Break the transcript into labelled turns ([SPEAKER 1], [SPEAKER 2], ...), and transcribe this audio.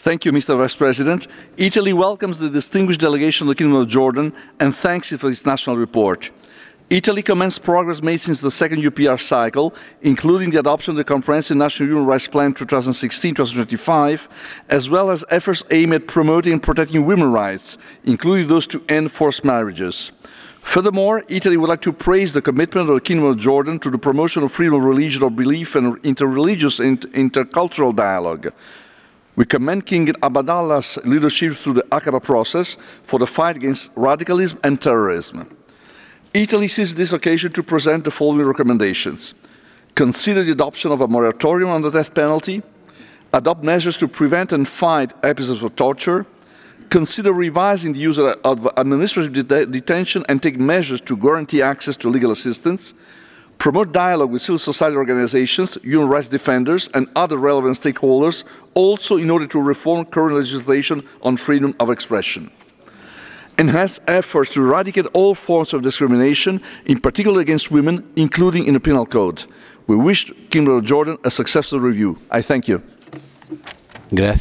[SPEAKER 1] Mr. Vice President. Italy welcomes the distinguished delegation of the Kingdom of Jordan and thanks it for its national report. Italy commends progress made since the second UPR cycle, including the adoption of the Comprehensive National Human Rights Plan 2016-2025, as well as efforts aimed at promoting and protecting women's rights, including those to end forced marriages. Furthermore, Italy would like to praise the commitment of the Kingdom of Jordan to the promotion of freedom of religion or belief and interreligious and intercultural dialogue. We commend King Abdallah's leadership through the Aqaba process for the fight against radicalism and terrorism. Italy seizes this occasion to present the following recommendations. Consider the adoption of a moratorium on the death penalty, adopt measures to prevent and fight episodes of torture, consider revising the use of administrative detention and take measures to guarantee access to legal assistance, promote dialogue with civil society organizations, human rights defenders and other relevant stakeholders, also in order to reform current legislation on freedom of expression. Enhance efforts to eradicate all forms of discrimination, in particular against women, including in the Penal Code. We wish Kingdom of Jordan a successful review. I thank you.